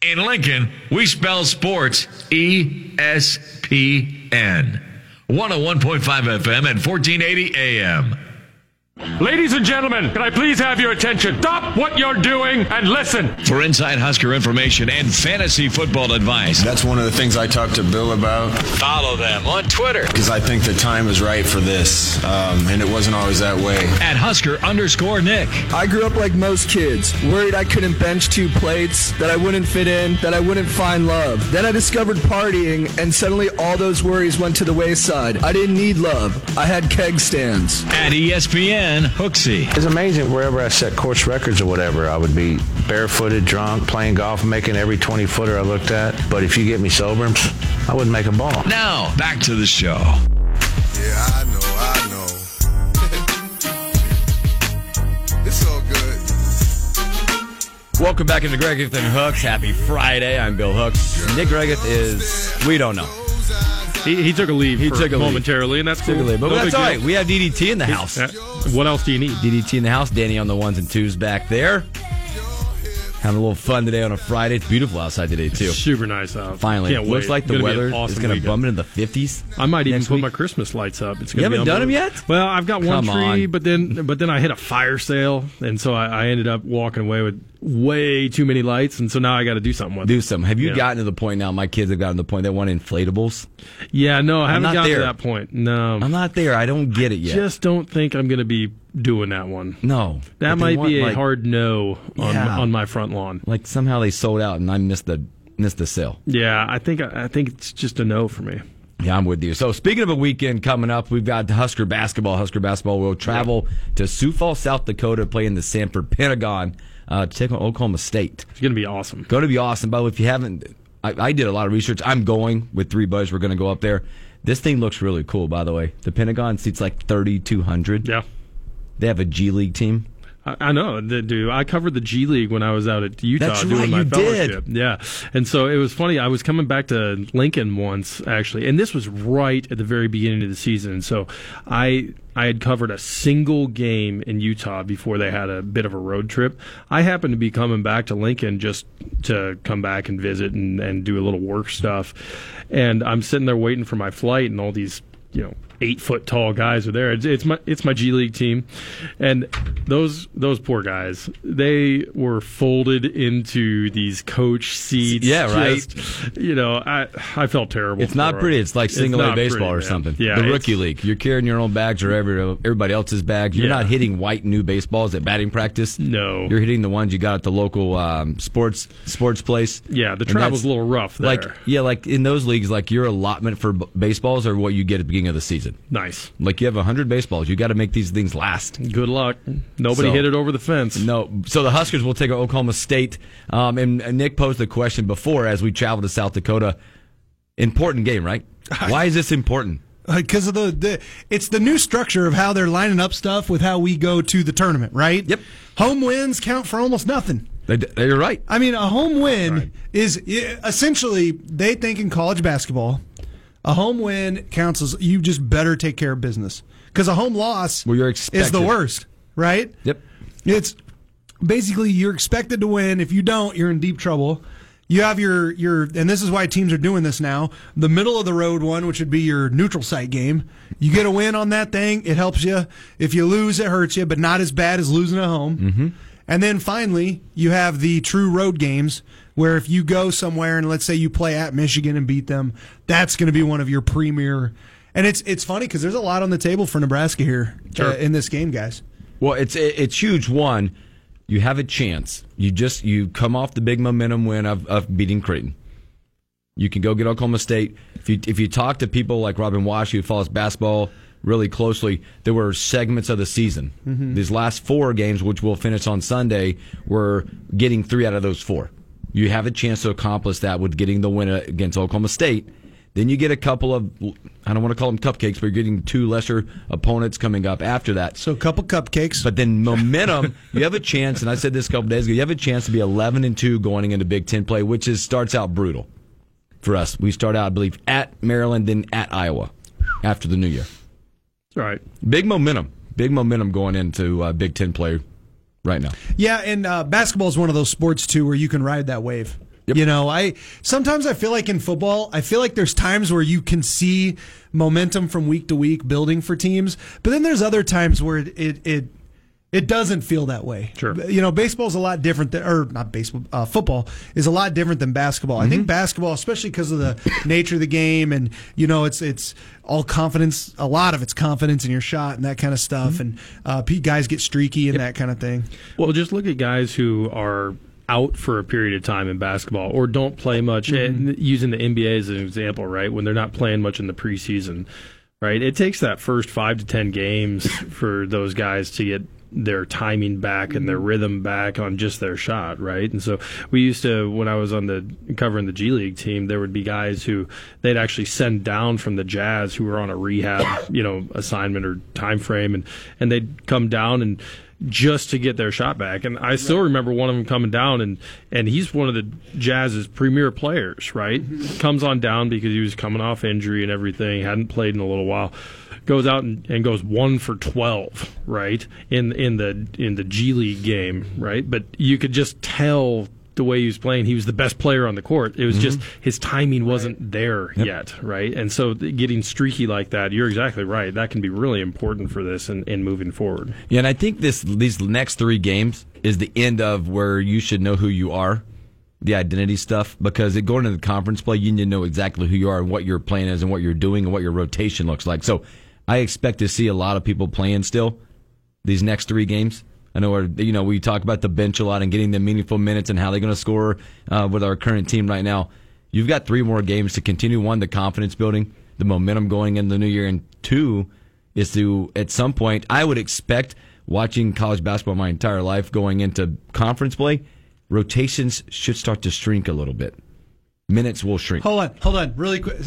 In Lincoln, we spell sports ESPN. 101.5 FM and 1480 AM. Ladies and gentlemen, can I please have your attention? Stop what you're doing and listen. For inside Husker information and fantasy football advice. That's one of the things I talked to Bill about. Follow them on Twitter. Because I think the time is right for this, and it wasn't always that way. At Husker_Nick. I grew up like most kids, worried I couldn't bench 2 plates, that I wouldn't fit in, that I wouldn't find love. Then I discovered partying, and suddenly all those worries went to the wayside. I didn't need love. I had keg stands. At ESPN, Hooksy. It's amazing wherever I set course records or whatever, I would be barefooted, drunk, playing golf, making every 20-footer I looked at. But if you get me sober, I wouldn't make a ball. Now, back to the show. Yeah, I know. It's all good. Welcome back into Greggeth and Hooks. Happy Friday. I'm Bill Hooks. Nick Greggeth is, we don't know. He took a leave momentarily, leave. And that's cool. But that's all right. We have DDT in the house. What else do you need? DDT in the house. Danny on the 1s and 2s back there. Having a little fun today on a Friday. It's beautiful outside today, too. Super nice out. Finally. Can't Looks wait. like the weather awesome is going to bump into the 50s. I might even put week. my Christmas lights up. It's You haven't done them yet? Well, I've got one Come tree, on. but then I hit a fire sale, and so I ended up walking away with way too many lights, and so now I got to do something with them. Have you gotten to the point now? My kids have gotten to the point they want inflatables. Yeah, no, I haven't not gotten there. to that point. No. I'm not there. I don't get it yet. Just don't think I'm going to be doing that one. No. That But they might want, be a like, hard no on my front lawn. Like somehow they sold out and I missed the sale. Yeah, I think it's just a no for me. Yeah, I'm with you. So speaking of a weekend coming up, we've got Husker basketball. Husker basketball will travel to Sioux Falls, South Dakota, to play in the Sanford Pentagon to take on Oklahoma State. It's going to be awesome. Going to be awesome. By the way, if you haven't, I did a lot of research. I'm going with 3 buddies. We're going to go up there. This thing looks really cool, by the way. The Pentagon seats like 3,200. Yeah. They have a G League team. I know, dude. I covered the G League when I was out at Utah That's doing right, my you fellowship. did. Yeah, and so it was funny. I was coming back to Lincoln once, actually, and this was right at the very beginning of the season. And so I had covered a single game in Utah before they had a bit of a road trip. I happened to be coming back to Lincoln just to come back and visit and do a little work stuff. And I'm sitting there waiting for my flight, and all these 8-foot tall guys are there. It's my G League team, and those poor guys, they were folded into these coach seats. Yeah, right. Just, I felt terrible. It's not pretty. It's like single A baseball or something. Yeah, the rookie league. You're carrying your own bags or everybody else's bags. You're not hitting white new baseballs at batting practice. No, you're hitting the ones you got at the local sports place. Yeah, the travel's a little rough there. Like in those leagues, like your allotment for baseballs are what you get at the beginning of the season. Nice. Like you have 100 baseballs. You got to make these things last. Good luck. Nobody hit it over the fence. No. So the Huskers will take Oklahoma State. And Nick posed the question before as we travel to South Dakota. Important game, right? Why is this important? Because of it's the new structure of how they're lining up stuff with how we go to the tournament, right? Yep. Home wins count for almost nothing. You're right. I mean, a home win is essentially, they think in college basketball, a home win counts as you just better take care of business. Because a home loss is the worst, right? Yep. It's basically you're expected to win. If you don't, you're in deep trouble. You have your and this is why teams are doing this now, the middle of the road one, which would be your neutral site game. You get a win on that thing, it helps you. If you lose, it hurts you, but not as bad as losing at home. Mm-hmm. And then finally, you have the true road games where if you go somewhere and let's say you play at Michigan and beat them, that's going to be one of your premier. And it's funny because there's a lot on the table for Nebraska here in this game, guys. Well, it's huge. One, you have a chance. You come off the big momentum win of beating Creighton. You can go get Oklahoma State. If you talk to people like Robin Wash, who follows basketball really closely, there were segments of the season. Mm-hmm. These last 4 games, which we'll finish on Sunday, we're getting 3 out of those 4. You have a chance to accomplish that with getting the win against Oklahoma State. Then you get a couple of, I don't want to call them cupcakes, but you're getting 2 lesser opponents coming up after that. So a couple cupcakes. But then momentum, you have a chance, and I said this a couple days ago, you have a chance to be 11-2 going into Big Ten play, which starts out brutal for us. We start out, I believe, at Maryland, then at Iowa after the new year. All right. Big momentum going into Big Ten play right now. Yeah, and basketball is one of those sports, too, where you can ride that wave. Yep. You know, sometimes I feel like in football, I feel like there's times where you can see momentum from week to week building for teams, but then there's other times where it doesn't feel that way. Sure. You know, baseball's a lot different football is a lot different than basketball. I think basketball, especially because of the nature of the game, and you know, it's all confidence. A lot of it's confidence in your shot and that kind of stuff. And guys get streaky and that kind of thing. Well, just look at guys who are out for a period of time in basketball or don't play much. Using the NBA as an example, right? When they're not playing much in the preseason, right? It takes that first 5 to 10 games for those guys to get their timing back and their rhythm back on just their shot, right? And so we used to, when I was covering the G League team, there would be guys who they'd actually send down from the Jazz who were on a rehab, assignment or time frame, and they'd come down and just to get their shot back. And I still remember one of them coming down, and he's one of the Jazz's premier players, right? Comes on down because he was coming off injury and everything, hadn't played in a little while. Goes out and goes 1 for 12, right, in the G League game, right? But you could just tell the way he was playing, he was the best player on the court. It was just his timing wasn't there yet, right? And so getting streaky like that, you're exactly right. That can be really important for this and moving forward. Yeah, and I think these next 3 games is the end of where you should know who you are, the identity stuff, because going into the conference play, you need to know exactly who you are and what your plan is and what you're doing and what your rotation looks like. So I expect to see a lot of people playing still these next 3 games. I know we talk about the bench a lot and getting them meaningful minutes and how they're going to score with our current team right now. You've got 3 more games to continue. 1, the confidence building, the momentum going into the new year, and 2 is to, at some point, I would expect, watching college basketball my entire life going into conference play, rotations should start to shrink a little bit. Minutes will shrink. Hold on, really quick.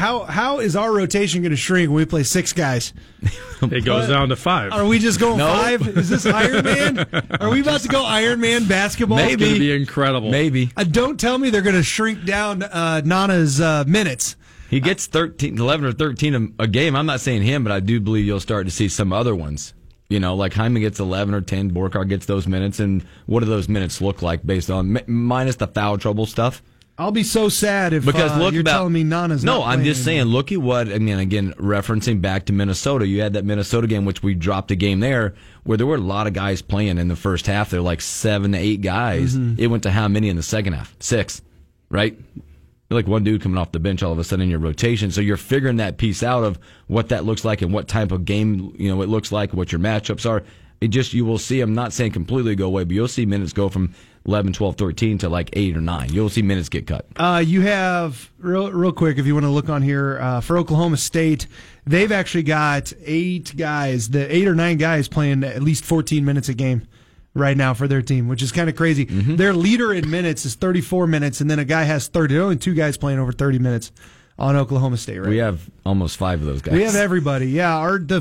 How is our rotation going to shrink when we play 6 guys? It goes down to 5. Are we just going 5? Is this Iron Man? Are we about to go Iron Man basketball? It's going to be incredible. Maybe. Don't tell me they're going to shrink down Nana's minutes. He gets 11 or 13 a game. I'm not saying him, but I do believe you'll start to see some other ones. Like Hyman gets 11 or 10, Borkar gets those minutes, and what do those minutes look like based on minus the foul trouble stuff? I'll be so sad if you're telling me Nana's not playing. I'm just saying, look at what, again, referencing back to Minnesota. You had that Minnesota game, which we dropped a game there, where there were a lot of guys playing in the first half. There were like 7 to 8 guys. It went to how many in the second half? 6, right? You're like one dude coming off the bench all of a sudden in your rotation. So you're figuring that piece out of what that looks like and what type of game it looks like, what your matchups are. You will see, I'm not saying completely go away, but you'll see minutes go from 11, 12, 13 to like 8 or 9. You'll see minutes get cut. You have, real quick, if you want to look on here, for Oklahoma State, they've actually got 8 guys, 8 or 9 guys playing at least 14 minutes a game right now for their team, which is kind of crazy. Their leader in minutes is 34 minutes, and then a guy has 30. There are only 2 guys playing over 30 minutes on Oklahoma State, right? We have almost 5 of those guys. We have everybody, yeah. In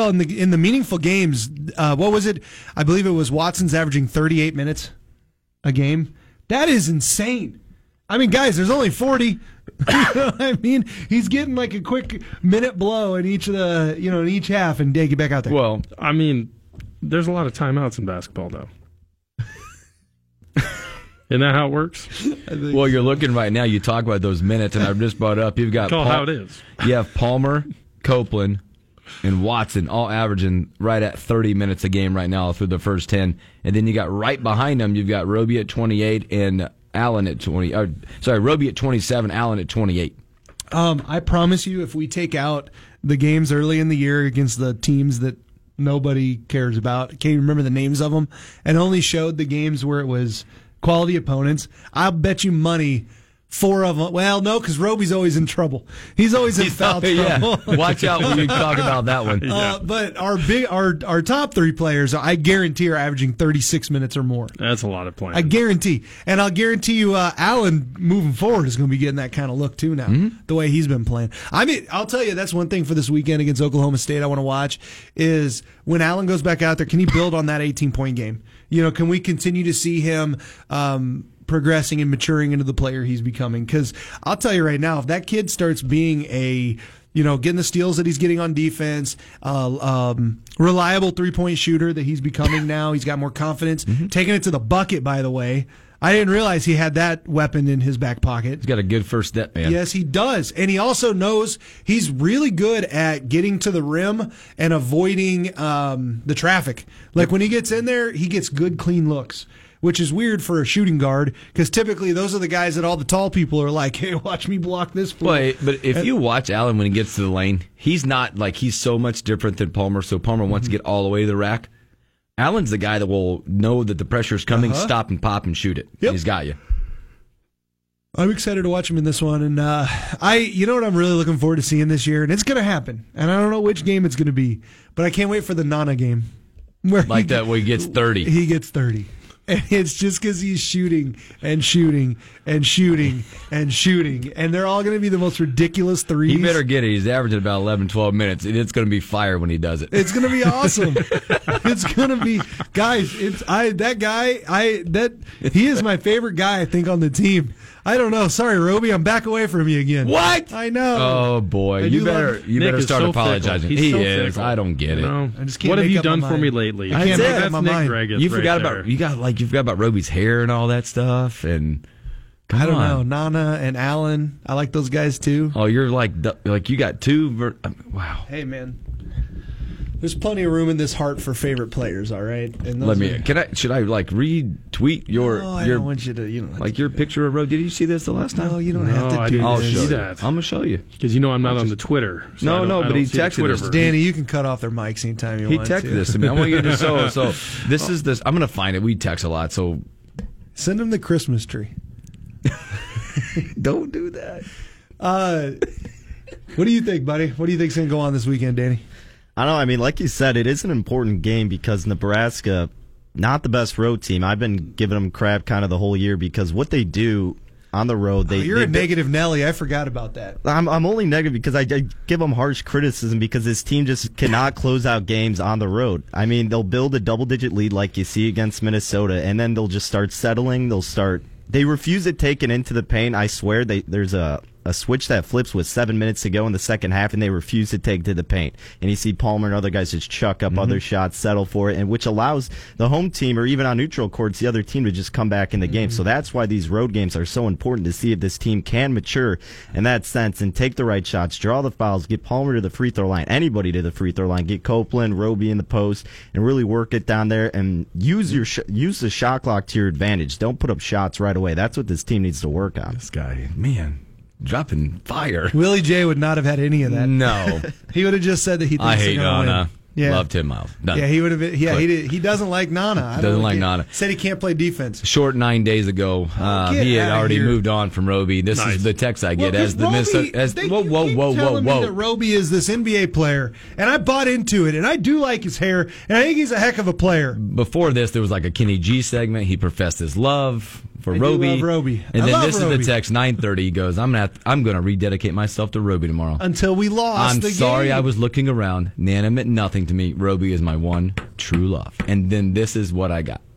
the meaningful games, what was it? I believe it was Watson's averaging 38 minutes a game. That is insane. I mean, guys, there's only 40. I mean, he's getting like a quick minute blow in each in each half, and get back out there. Well, I mean, there's a lot of timeouts in basketball, though. Isn't that how it works? Well, you're looking right now. You talk about those minutes, and I've just brought up. You've got how it is. You have Palmer, Copeland, and Watson all averaging right at 30 minutes a game right now through the first 10, and then you got right behind them. You've got Roby at 28 and Allen at 20. Roby at 27, Allen at 28. I promise you, if we take out the games early in the year against the teams that nobody cares about, can't even remember the names of them, and only showed the games where it was quality opponents, I'll bet you money 4 of them. Well, no, because Roby's always in trouble. He's always in foul trouble. Yeah. Watch out when you talk about that one. But our top 3 players, I guarantee, are averaging 36 minutes or more. That's a lot of playing. I guarantee. And I'll guarantee you Allen, moving forward, is going to be getting that kind of look, too, now, the way he's been playing. I mean, I'll tell you, that's one thing for this weekend against Oklahoma State I want to watch, is when Allen goes back out there, can he build on that 18-point game? Can we continue to see him progressing and maturing into the player he's becoming? Because I'll tell you right now, if that kid starts being getting the steals that he's getting on defense, reliable 3-point shooter that he's becoming now, he's got more confidence, taking it to the bucket, by the way. I didn't realize he had that weapon in his back pocket. He's got a good first step, man. Yes, he does. And he also knows he's really good at getting to the rim and avoiding the traffic. Like when he gets in there, he gets good, clean looks, which is weird for a shooting guard because typically those are the guys that all the tall people are like, hey, watch me block this fool. But if you watch Allen when he gets to the lane, he's not like he's so much different than Palmer. So Palmer wants to get all the way to the rack. Allen's the guy that will know that the pressure's coming, stop and pop and shoot it. Yep. He's got you. I'm excited to watch him in this one, and you know what I'm really looking forward to seeing this year, and it's going to happen, and I don't know which game it's going to be, but I can't wait for the Nana game, where where he gets 30. He gets 30. And it's just because he's shooting and shooting and shooting and shooting. And they're all going to be the most ridiculous threes. He better get it. He's averaging about 11, 12 minutes. And it's going to be fire when he does it. It's going to be awesome. It's going to be, guys, he is my favorite guy, I think, on the team. I don't know. Sorry, Roby, I'm back away from you again. What? I know. Oh, boy. You better start apologizing. He is. Fickle. I don't get it. No. I just can't what have make you up my done for mind. me lately? I can't make up That's my Nick mind. Dragus You right forgot there. about you forgot about Roby's hair and all that stuff, and I don't come on. know. Nana and Allen, I like those guys too. Oh, you're like you got two. Wow. Hey, man. There's plenty of room in this heart for favorite players, all right? And those Should I like retweet your I don't want you to, like your picture of Roby? Did you see this the last time? No, you don't have to I do didn't I'll this. show you. that. I'm gonna show you. Because you know I'm not on the Twitter. So No, I don't- no, I but don't he see the texted Twitter us. version. Danny, you can cut off their mics anytime you He want texted to. this to me. I want you to so this is this. I'm gonna find it. We text a lot, so Send him the Christmas tree. don't do that. What do you think, buddy? What do you think's going to go on this weekend, Danny? I don't know. I mean, like you said, it is an important game because Nebraska, not the best road team. I've been giving them crap kind of the whole year because what they do on the road, You're a negative Nelly. I forgot about that. I'm only negative because I give them harsh criticism because this team just cannot close out games on the road. I mean, they'll build a double-digit lead like you see against Minnesota, and then they'll just start settling. They refuse to take it into the paint. I swear, there's a switch that flips with 7 minutes to go in the second half, and they refuse to take to the paint. And you see Palmer and other guys just chuck up other shots, settle for it, and which allows the home team, or even on neutral courts, the other team to just come back in the game. So that's why these road games are so important to see if this team can mature in that sense and take the right shots, draw the fouls, get Palmer to the free throw line, anybody to the free throw line, get Copeland, Roby in the post, and really work it down there and use the shot clock to your advantage. Don't put up shots right away. That's what this team needs to work on. This guy, man, dropping fire. Willie J would not have had any of that. No, He would have just said that he thinks I they're hate gonna win. Nana. Yeah. Loved him out. Done. Yeah, he would have been. Yeah, Click. he doesn't like Nana. I don't Doesn't know, like he Nana. Said he can't play defense. Short 9 days ago, get he had outta already here. moved on from Roby. This Nice. is the text I get Well, as the Roby, Minnesota. As you whoa, keep telling me that Roby is this NBA player, and I bought into it, and I do like his hair, and I think he's a heck of a player. Before this, there was like a Kenny G segment. He professed his love for I do Roby. love Roby. And I then love this Roby. is the text 9:30. He goes, "I'm gonna rededicate myself to Roby tomorrow." Until we lost I'm the sorry, game. I was looking around. Nana meant nothing to me. Roby is my one true love. And then this is what I got.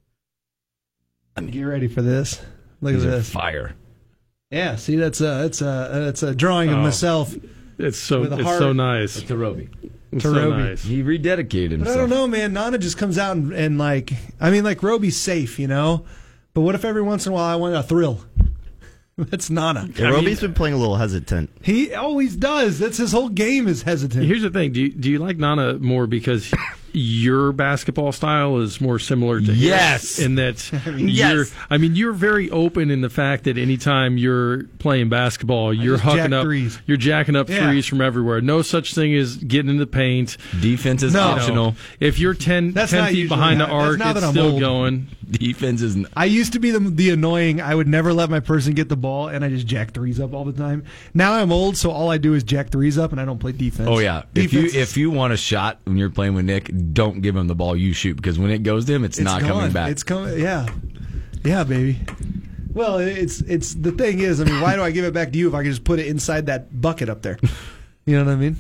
Get ready for this. Look These at are this. fire. Yeah, see, that's a drawing of Oh. myself. It's so With a heart. so nice. To Roby. It's To so Roby. nice. He rededicated But himself. I don't know, man. Nana just comes out and like, I mean, like Roby's safe, you know. But what if every once in a while I want a thrill? That's Nana. Yeah, Roby's been playing a little hesitant. He always does. That's his whole game is hesitant. Here's the thing: do you like Nana more because your basketball style is more similar to Yes. his? In that, yes. you're very open in the fact that anytime you're playing basketball, you're just jack hucking up, threes. you're jacking up Yeah. threes from everywhere. No such thing as getting in the paint. Defense is No. optional. If you're 10 That's not feet usually behind the how- that's arc, now that it's I'm still old. going. Defense is. I used to be the annoying. I would never let my person get the ball, and I just jack threes up all the time. Now I'm old, so all I do is jack threes up, and I don't play defense. Oh yeah. Defense If you want a shot when you're playing with Nick, don't give him the ball. You shoot because when it goes to him, it's not gone. coming back. It's coming. Yeah, yeah, baby. Well, it's the thing is, I mean, why do I give it back to you if I can just put it inside that bucket up there? You know what I mean?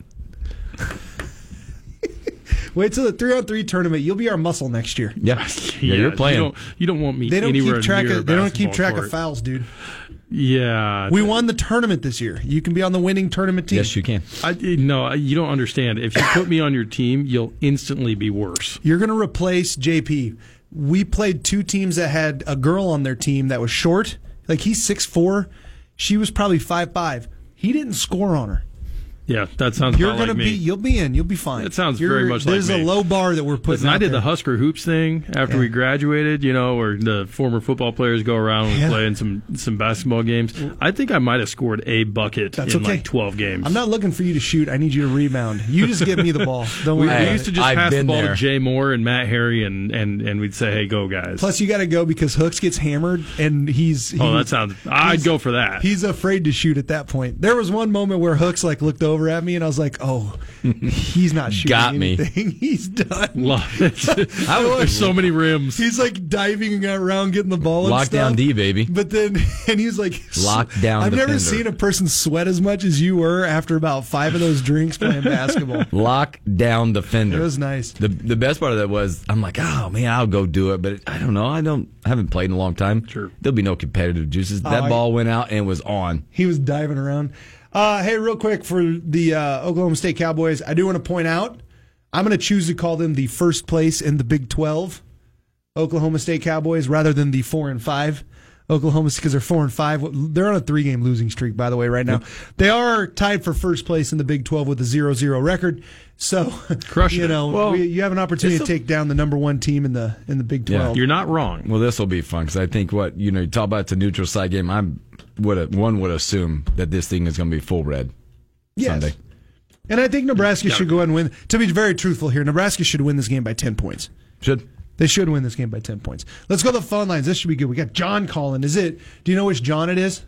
Wait till the 3-on-3 tournament. You'll be our muscle next year. yeah. Yeah, you're playing. You don't want me They don't anywhere keep track near of. They don't keep basketball track court. of fouls, dude. Yeah, We won the tournament this year. You can be on the winning tournament team. Yes, you can. No, you don't understand. If you put me on your team, you'll instantly be worse. You're going to replace JP. we played two teams that had a girl on their team that was short. Like, he's 6'4". She was probably 5'5". He didn't score on her. Yeah, that sounds You're about going to like be, me. you'll be in. You'll be fine. It sounds very much like There's me. a low bar that we're putting Listen, out I did there. the Husker Hoops thing after we graduated, where the former football players go around and play in some basketball games. I think I might have scored a bucket in like 12 games. I'm not looking for you to shoot. I need you to rebound. You just give me the ball. Don't We worry. used to just pass the ball to Jay Moore and Matt Harry, and we'd say, hey, go, guys. Plus, you got to go because Hooks gets hammered, and I'd go for that. He's afraid to shoot at that point. There was one moment where Hooks looked over at me, and I was like, oh, he's not shooting Got me. anything. He's done. Love it. There's so many rims. He's diving around getting the ball and stuff. Lockdown D, baby. But then, and he's like, Lockdown I've never defender. seen a person sweat as much as you were after about 5 of those drinks playing basketball. Lockdown defender. It was nice. The best part of that was, I'm like, oh man, I'll go do it, but I don't know. I haven't played in a long time. Sure. There'll be no competitive juices. That ball went out and it was on. He was diving around. Hey, real quick for the Oklahoma State Cowboys, I do want to point out, I'm going to choose to call them the first place in the Big 12 Oklahoma State Cowboys rather than the 4-5 Oklahoma, because they're 4-5. They're on a 3-game losing streak, by the way, right now. They are tied for first place in the Big 12 with a 0-0 record. So, you have an opportunity to take down the number one team in the Big 12. Yeah, you're not wrong. Well, this will be fun because I think you talk about it's a neutral site game. One would assume that this thing is going to be full red Sunday. And I think Nebraska should go ahead and win. To be very truthful here, Nebraska should win this game by 10 points. They should win this game by 10 points. Let's go to the phone lines. This should be good. We got John calling. Do you know which John it is?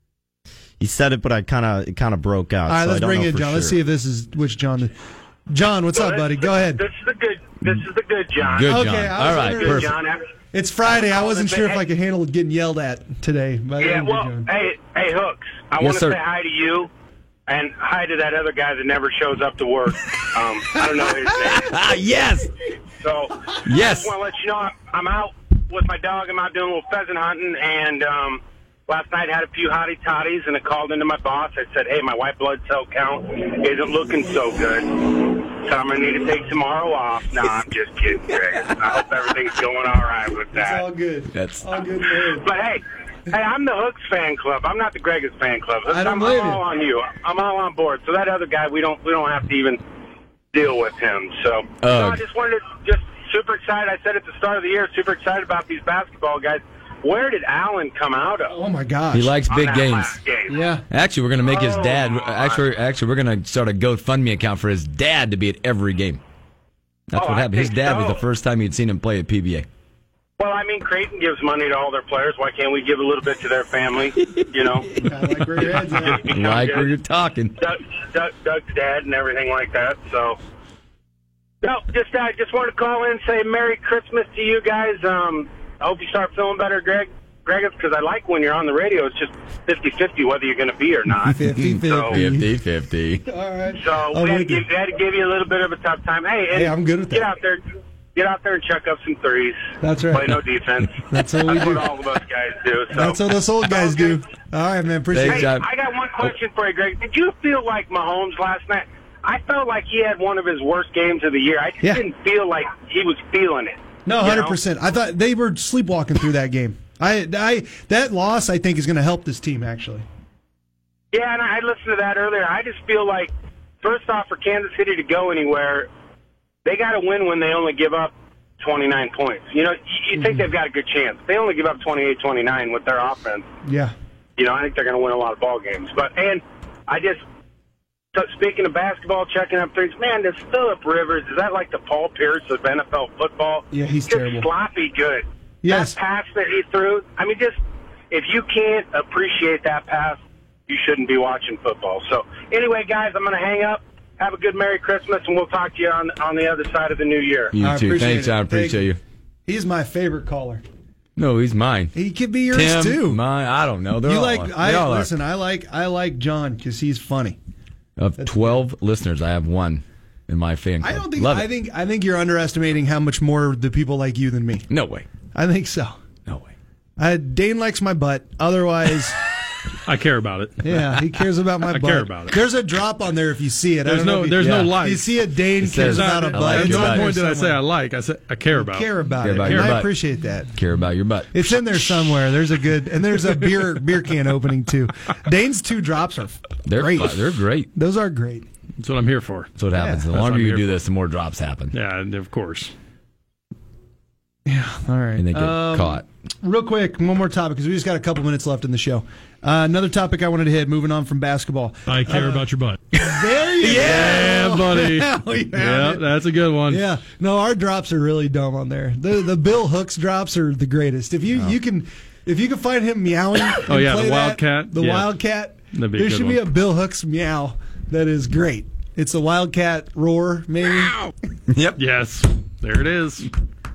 He said it, but it kind of broke out. All right, so let's I don't bring know in for John. sure. Let's see if this is which John. John, what's up, buddy? Go ahead. This is the good John. Good John. Okay, All right, Good perfect. John. It's Friday. I wasn't sure if I could handle getting yelled at today. Yeah, well, hey, Hooks, I want to say hi to you and hi to that other guy that never shows up to work. I don't know his name. Yes. So, yes. I just want to let you know I'm out with my dog. I'm out doing a little pheasant hunting, and last night I had a few hottie toddies, and I called into my boss. I said, hey, my white blood cell count isn't looking so good, so I'm going to need to take tomorrow off. No, I'm just kidding, Greg. I hope everything's going all right with that. It's all good. That's all good, man. But hey, I'm the Hooks fan club. I'm not the Greg's fan club. I don't I'm blame all you. on you. I'm all on board. So that other guy, we don't have to even deal with him. So I just wanted to super excited. I said at the start of the year, super excited about these basketball guys. Where did Allen come out of? Oh my gosh, He likes big that games. last game? Yeah. Actually, we're going to make his dad. my. Actually, we're going to start a GoFundMe account for his dad to be at every game. That's what I happened. His think dad was so. the first time he'd seen him play at PBA. Well, I mean, Creighton gives money to all their players. Why can't we give a little bit to their family? You know, I like where your head's at. Like where you're talking. Doug's dad and everything like that. So, no, I just wanted to call in and say Merry Christmas to you guys. I hope you start feeling better, Greg, because I like when you're on the radio. It's just 50-50 whether you're going to be or not. 50-50. So, 50-50. All right. so we had to give you a little bit of a tough time. Hey, I'm good with that. Get out there and check up some threes. That's right. Play no defense. That's what we do. what all of us guys do. So. That's what us old guys do. All right, man. Appreciate Thanks, it. Hey, John. I got one question for you, Greg. Did you feel like Mahomes last night? I felt like he had one of his worst games of the year. I just didn't feel like he was feeling it. No, 100%. I thought they were sleepwalking through that game. That loss, I think, is going to help this team, actually. Yeah, and I listened to that earlier. I just feel like, first off, for Kansas City to go anywhere, they got to win when they only give up 29 points. You know, you think they've got a good chance. They only give up 28-29 with their offense. Yeah. You know, I think they're going to win a lot of ball games. So speaking of basketball, checking up threes, man, this Phillip Rivers, is that like the Paul Pierce of NFL football? Yeah, he's just terrible. sloppy good. Yes. That pass that he threw, I mean, just if you can't appreciate that pass, you shouldn't be watching football. So anyway, guys, I'm going to hang up. Have a good Merry Christmas, and we'll talk to you on the other side of the new year. You I too. appreciate Thanks, it. John. Appreciate you. He's my favorite caller. No, he's mine. He could be yours Tim, too. mine. I don't know. They're You all like? they all are. Listen. I like John because he's funny. Of 12 listeners, I have one in my fan club. I don't think. Love I it. think you're underestimating how much more the people like you than me. No way. I think so. No way. Dane likes my butt. Otherwise, I care about it. Yeah, he cares about my butt. I care about it. There's a drop on there if you see it. There's no like. You see it, Dane cares about a butt. like At your no butt. point did I say I like. I said I care about. Care about Care it. about And your I butt. appreciate that. Care about your butt. It's in there somewhere. There's a beer can opening too. Dane's 2 drops are They're great. They're great. Those are great. That's what I'm here for. That's what happens. The That's longer what I'm you here do for. this, the more drops happen. Yeah, and of course. Yeah. All right. And they get caught. Real quick, one more topic because we just got a couple minutes left in the show. Another topic I wanted to hit. Moving on from basketball. I care about your butt. There you Yeah, buddy. Hell Yeah, that's a good one. Yeah. No, our drops are really dumb on there. The Bill Hooks drops are the greatest. If you can find him meowing. Oh, yeah, play the that, Wildcat. The Yeah. Wildcat. That'd be a There good should one. be a Bill Hooks meow that is great. It's a Wildcat roar, maybe. Yep. Yes. There it is.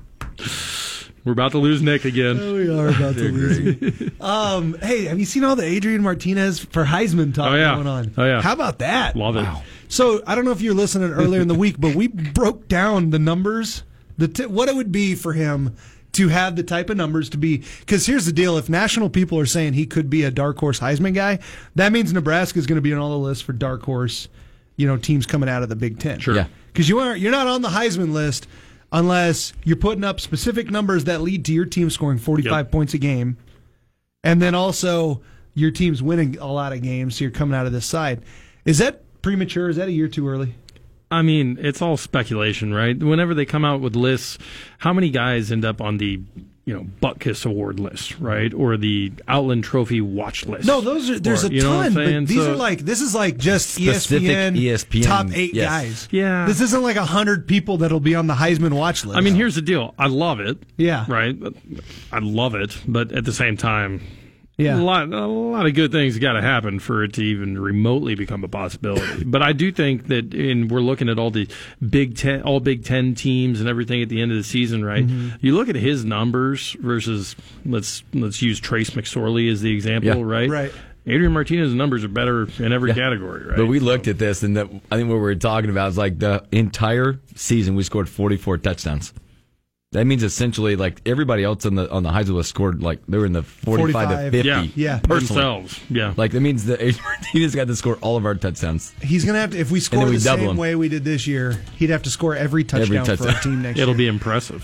We're about to lose Nick again. Oh, we are about to lose. Hey, have you seen all the Adrian Martinez for Heisman talk going on? Oh, yeah. How about that? Love it. So I don't know if you were listening earlier in the week, but we broke down the numbers, what it would be for him to have the type of numbers to be. Because here's the deal: if national people are saying he could be a dark horse Heisman guy, that means Nebraska is going to be on all the lists for dark horse, teams coming out of the Big Ten. Sure. Yeah. Because you're not on the Heisman list unless you're putting up specific numbers that lead to your team scoring 45 points a game, and then also your team's winning a lot of games, so you're coming out of this side. Is that premature? Is that a year too early? I mean, it's all speculation, right? Whenever they come out with lists, how many guys end up on the Butkus Award list, right, or the Outland Trophy watch list? No, there's a ton. But these are this is like just Specific ESPN top 8 yes. guys. Yeah. This isn't like 100 people that'll be on the Heisman watch list. I mean, here's the deal. I love it. Yeah. Right? I love it, but at the same time, yeah, a lot of good things got to happen for it to even remotely become a possibility. But I do think that we're looking at all the Big Ten teams and everything at the end of the season, right? Mm-hmm. You look at his numbers versus let's use Trace McSorley as the example, right? Right. Adrian Martinez's numbers are better in every category, right? But we looked at this, and I think what we were talking about is like the entire season we scored 44 touchdowns. That means essentially, like everybody else on the Heisman list scored, like they were in the 45 to 50. Yeah. Personally. Themselves. Yeah. Like that means that Adrian Martinez got to score all of our touchdowns. He's gonna have to. If we score we the double same him. way we did this year, he'd have to score every touchdown for our team next year. It'll be impressive.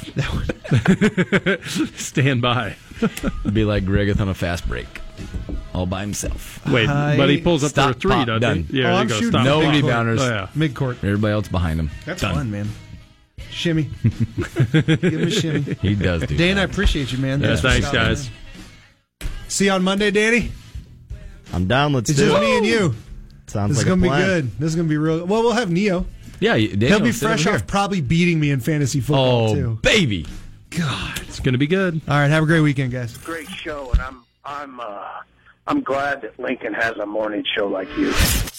Stand by. It'd be like Greggeth on a fast break, all by himself. Wait, but he pulls up for a Stop, 3, pop, doesn't done. he? Yeah, there I'm you go. shooting Stop. No midcourt. rebounders. Oh, yeah. Midcourt. Everybody else behind him. That's Done. fun, man. Shimmy. Give him a shimmy. He does do Dan, I that. appreciate you, man. Yeah, for thanks, stopping guys. in. See you on Monday, Danny. I'm down. Let's It's do just it. me and you. Sounds This is like gonna a be plan. good. This is gonna be real. Well, we'll have Neo. Yeah, He'll be fresh off probably beating me in fantasy football Oh, too. baby. God, It's going to be good. All right, have a great weekend, guys. Great show, and I'm glad that Lincoln has a morning show like you.